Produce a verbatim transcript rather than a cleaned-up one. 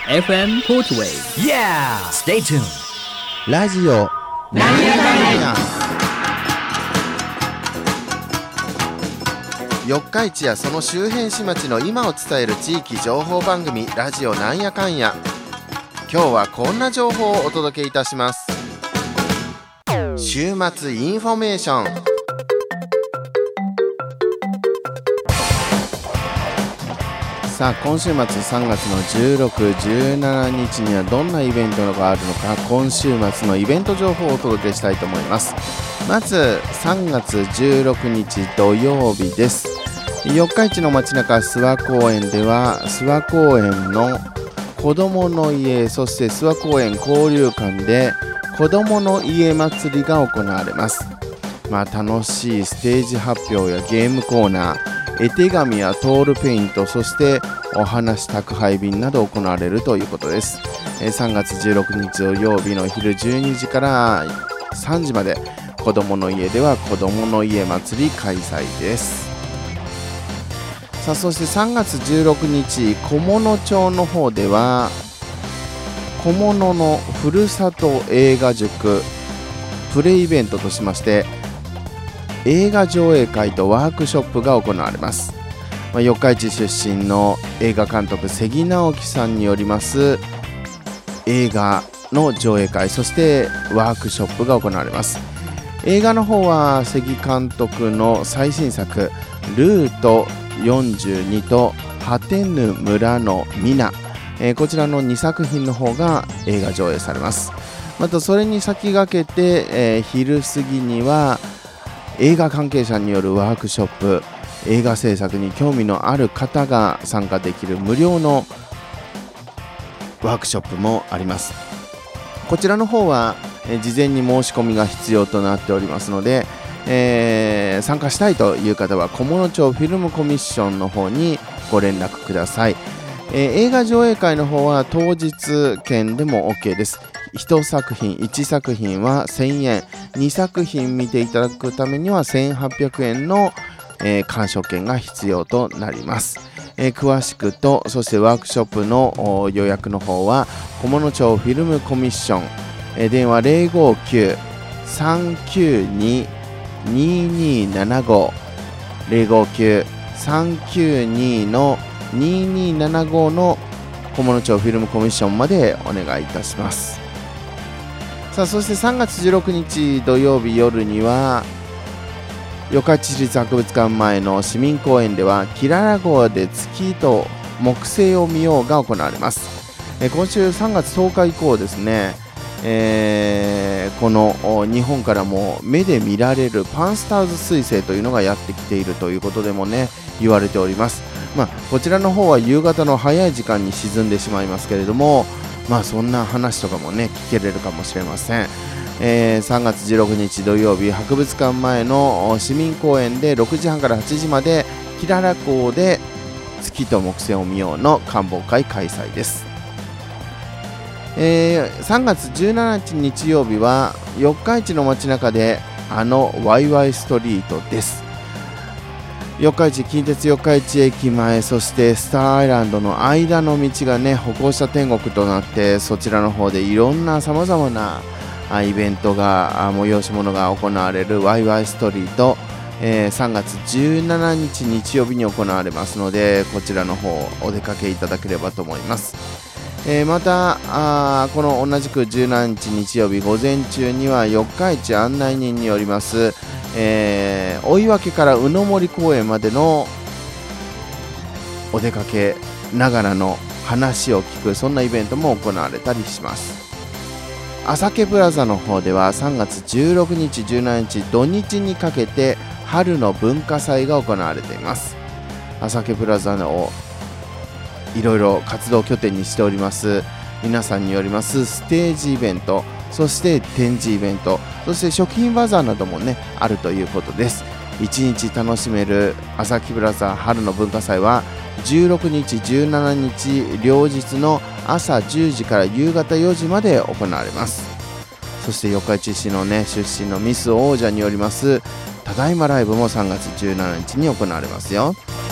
エフエム Portway Yeah! Stay tuned! ラジオなんやかんや四日市やその周辺市町の今を伝える地域情報番組ラジオなんやかんや。今日はこんな情報をお届けいたします。週末インフォメーション。さあ今週末さんがつのじゅうろく、じゅうしちにちにはどんなイベントがあるのか、今週末のイベント情報をお届けしたいと思います。まずさんがつじゅうろくにち土曜日です。四日市の街中諏訪公園では諏訪公園の子どもの家、そして諏訪公園交流館で子どもの家祭りが行われます。まあ、楽しいステージ発表やゲームコーナー、絵手紙やトールペイント、そしてお話宅配便など行われるということです。さんがつじゅうろくにち土曜日の昼じゅうにじからさんじまで子どもの家では子どもの家祭り開催です。さあそしてさんがつじゅうろくにち菰野町の方では菰野のふるさと映画塾プレイベントとしまして映画上映会とワークショップが行われます。まあ、四日市出身の映画監督関直樹さんによります映画の上映会、そしてワークショップが行われます。映画の方は関監督の最新作ルートよんじゅうにと果てぬ村の皆、えー、こちらのにさくひんの方が映画上映されます。またそれに先駆けて、えー、昼過ぎには映画関係者によるワークショップ、映画制作に興味のある方が参加できる無料のワークショップもあります。こちらの方は、えー、事前に申し込みが必要となっておりますので、えー、参加したいという方は菰野町フィルムコミッションの方にご連絡ください。えー、映画上映会の方は当日券でも OK です。いちさくひん、いちさくひんはせんえん、にさくひん見ていただくためにはせんはっぴゃくえんの、えー、鑑賞券が必要となります。えー、詳しくと、そしてワークショップの予約の方は菰野町フィルムコミッション、えー、電話 ゼロごきゅう さんきゅうに ににーななご ゼロごきゅう さんきゅうに のににーななごの菰野町フィルムコミッションまでお願いいたします。さあそしてさんがつじゅうろくにち土曜日夜には四日市市立博物館前の市民公園ではキララ号で月と木星を見ようが行われます。え今週さんがつとおか以降ですね、えー、この日本からも目で見られるパンスターズ彗星というのがやってきているということでもね言われております。まあ、こちらの方は夕方の早い時間に沈んでしまいますけれども、まあそんな話とかもね聞けれるかもしれません。えー、さんがつじゅうろくにち土曜日博物館前の市民公園でろくじはんからはちじまでキララ号で月と木星を見ようの観望会開催です。えー、さんがつじゅうしちにち日曜日は四日市の街中であのワイワイストリートです。四日市近鉄四日市駅前、そしてスターアイランドの間の道がね歩行者天国となって、そちらの方でいろんなさまざまなイベントが催し物が行われるワイワイストリート、えー、さんがつじゅうしちにち日曜日に行われますので、こちらの方お出かけいただければと思います。えー、またあこの同じくじゅうしちにち日曜日午前中には四日市案内人によります、えー、追分から宇野森公園までのお出かけながらの話を聞く、そんなイベントも行われたりします。朝毛プラザの方ではさんがつじゅうろくにちじゅうしちにち土日にかけて春の文化祭が行われています。朝毛プラザをいろいろ活動拠点にしております皆さんによりますステージイベント、そして展示イベント、そして食品バザーなどもねあるということです。一日楽しめる朝木プラザ春の文化祭はじゅうろくにちじゅうしちにち両日の朝じゅうじから夕方よじまで行われます。そして四日市市のね出身のミス王者によりますただいまライブもさんがつじゅうしちにちに行われますよ。